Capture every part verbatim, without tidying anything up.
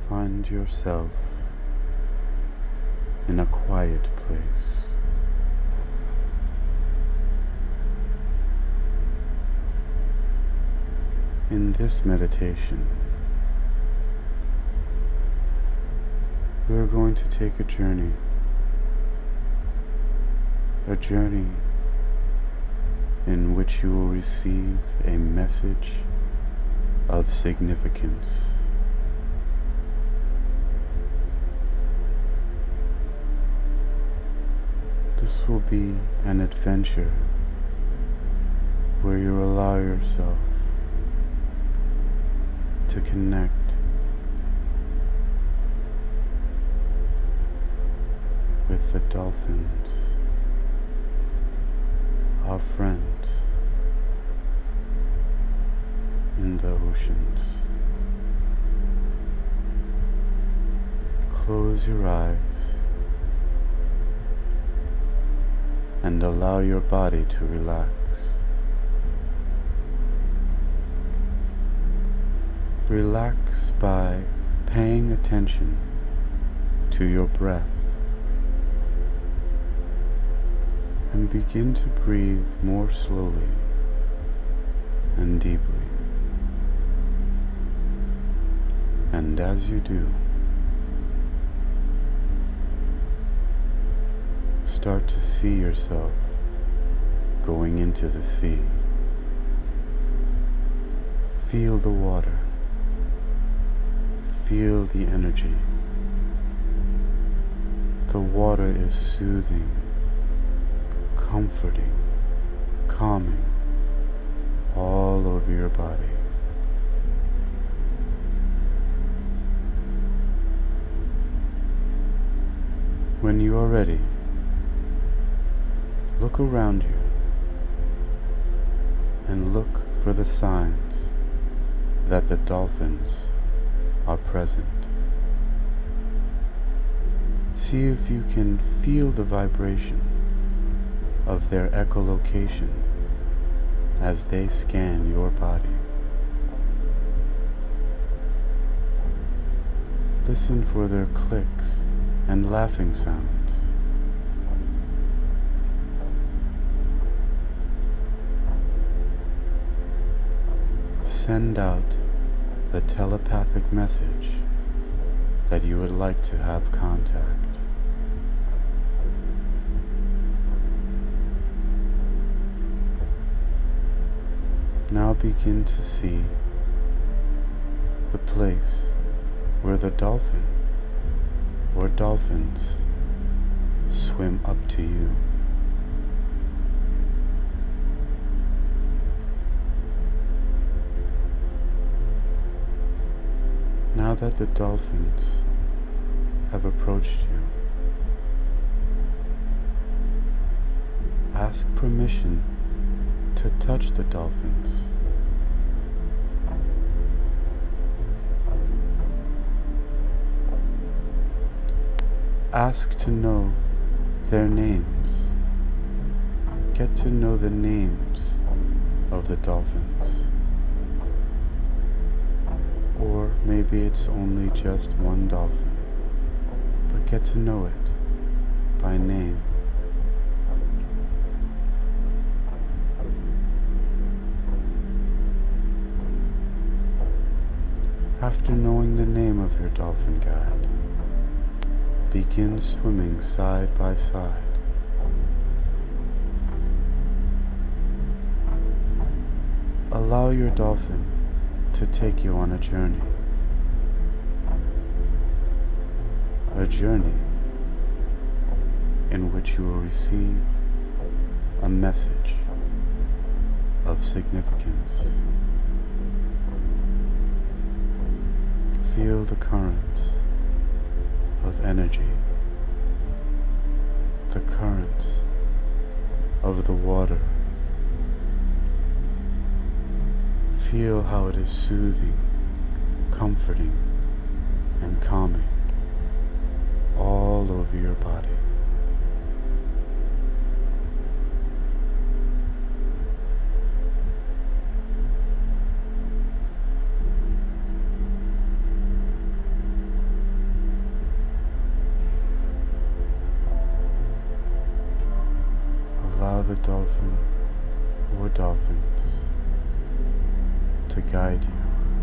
Find yourself in a quiet place. In this meditation, we are going to take a journey, a journey in which you will receive a message of significance. This will be an adventure where you allow yourself to connect with the dolphins, our friends in the oceans. Close your eyes and allow your body to relax. Relax by paying attention to your breath and begin to breathe more slowly and deeply. And as you do, start to see yourself going into the sea. Feel the water. Feel the energy. The water is soothing, comforting, calming all over your body. When you are ready, look around you and look for the signs that the dolphins are present. See if you can feel the vibration of their echolocation as they scan your body. Listen for their clicks and laughing sounds. Send out the telepathic message that you would like to have contact. Now begin to see the place where the dolphin or dolphins swim up to you. Now that the dolphins have approached you, ask permission to touch the dolphins. Ask to know their names. Get to know the names of the dolphins. Or maybe it's only just one dolphin, but get to know it by name. After knowing the name of your dolphin guide, begin swimming side by side. Allow your dolphin to take you on a journey. A journey in which you will receive a message of significance. Feel the currents of energy, the currents of the water. Feel how it is soothing, comforting, and calming all over your body. dolphin or dolphins to guide you.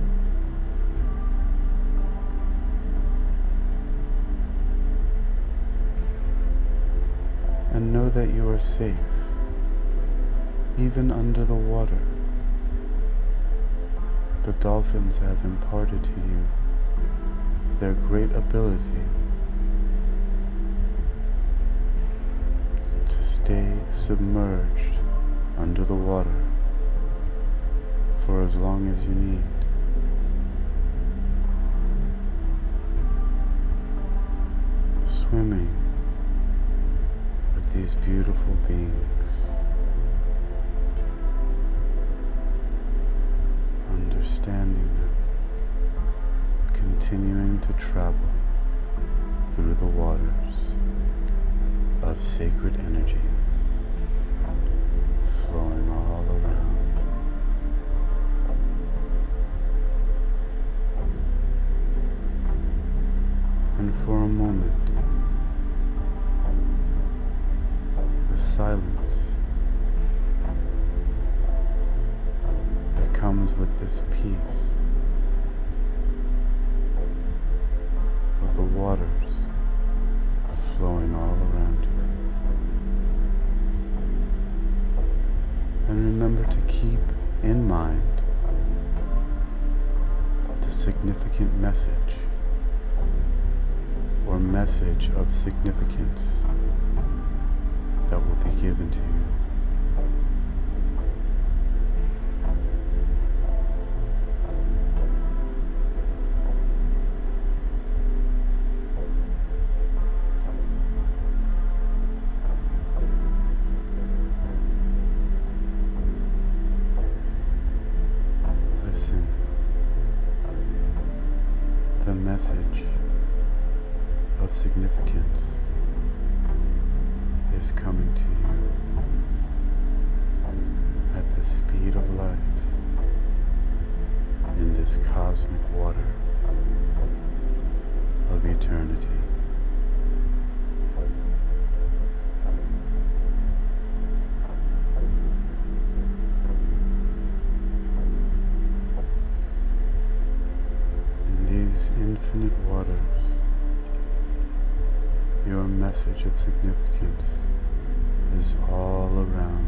And know that you are safe, even under the water. The dolphins have imparted to you their great ability to stay submerged under the water for as long as you need. Swimming with these beautiful beings, understanding them, continuing to travel through the waters of sacred energy, flowing all around. And for a moment, the silence that comes with this peace of the waters flowing all around you. And remember to keep in mind the significant message or message of significance that will be given to you. Listen. The message of significance is coming to you at the speed of light in this cosmic water of eternity. In these infinite waters, your message of significance is all around.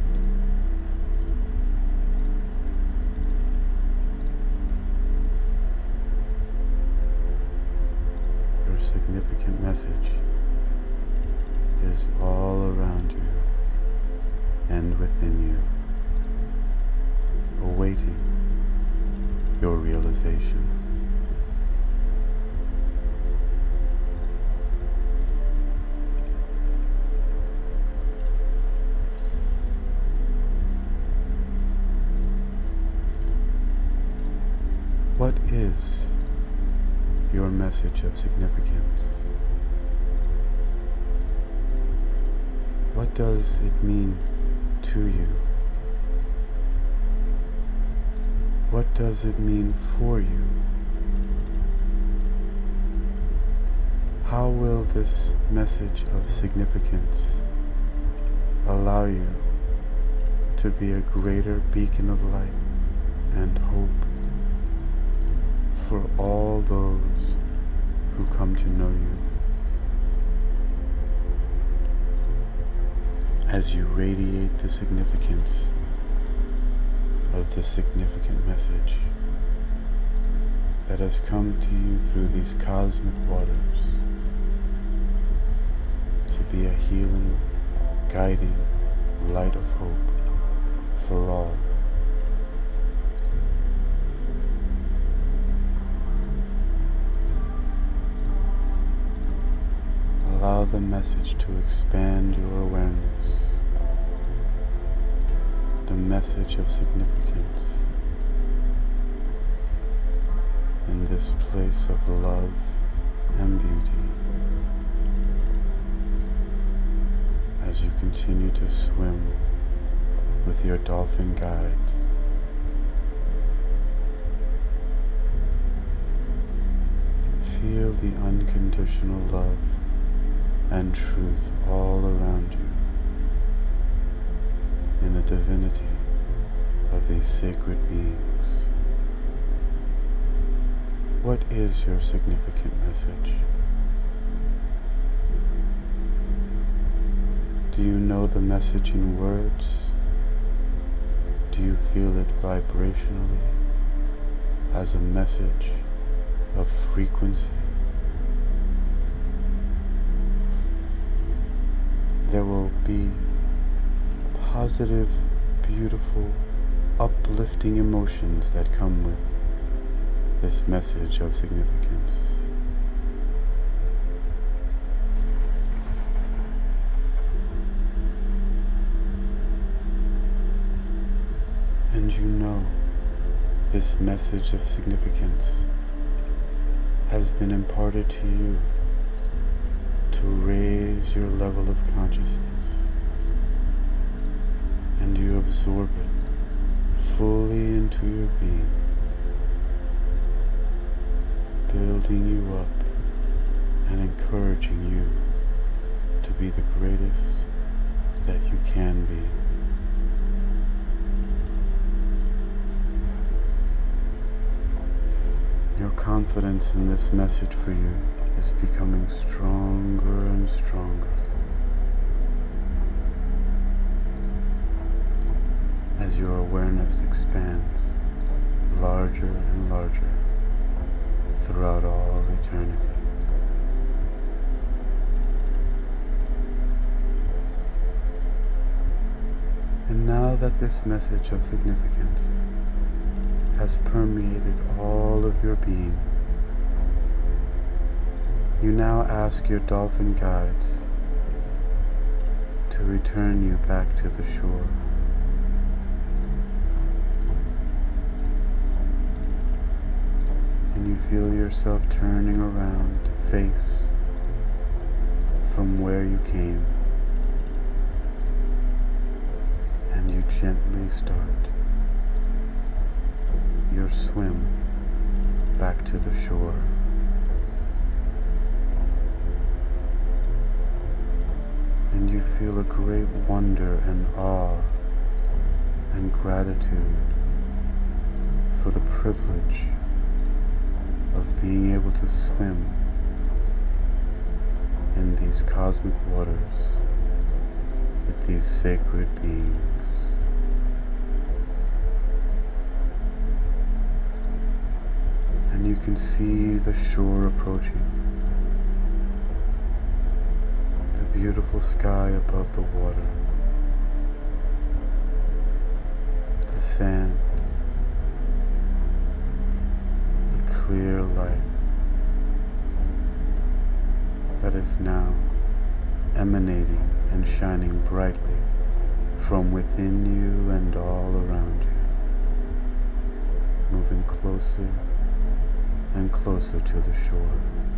Your significant message is all around you and within you, awaiting your realization. What is your message of significance? What does it mean to you? What does it mean for you? How will this message of significance allow you to be a greater beacon of light and hope for all those who come to know you, as you radiate the significance of the significant message that has come to you through these cosmic waters to be a healing, guiding light of hope for all. Allow the message to expand your awareness, the message of significance in this place of love and beauty as you continue to swim with your dolphin guide. Feel the unconditional love and truth all around you. in the divinity of these sacred beings. What is your significant message? Do you know the message in words? Do you feel it vibrationally as a message of frequency? There will be positive, beautiful, uplifting emotions that come with this message of significance. And you know this message of significance has been imparted to you to raise your level of consciousness, and you absorb it fully into your being, building you up and encouraging you to be the greatest that you can be. Your confidence in this message for you is becoming stronger and stronger as your awareness expands larger and larger throughout all eternity. And now that this message of significance has permeated all of your being, you now ask your dolphin guides to return you back to the shore. And you feel yourself turning around to face from where you came, and you gently start your swim back to the shore. And you feel a great wonder and awe and gratitude for the privilege of being able to swim in these cosmic waters with these sacred beings. And you can see the shore approaching, the beautiful sky above the water, the sand, the clear light that is now emanating and shining brightly from within you and all around you, moving closer and closer to the shore.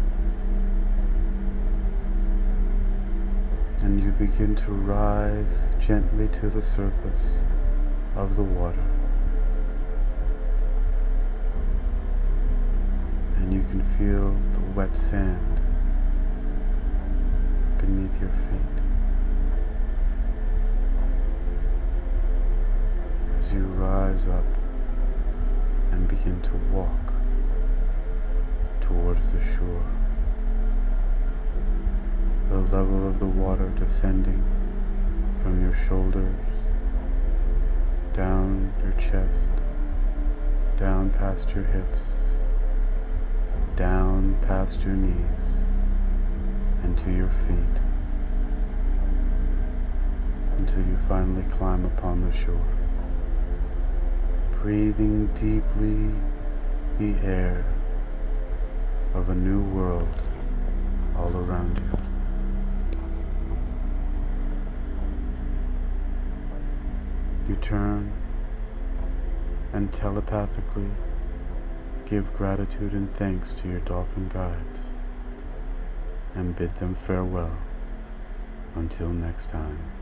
And you begin to rise gently to the surface of the water. And you can feel the wet sand beneath your feet as you rise up and begin to walk towards the shore. The level of the water descending from your shoulders, down your chest, down past your hips, down past your knees, and to your feet, until you finally climb upon the shore, breathing deeply the air of a new world all around you. You turn and telepathically give gratitude and thanks to your dolphin guides and bid them farewell until next time.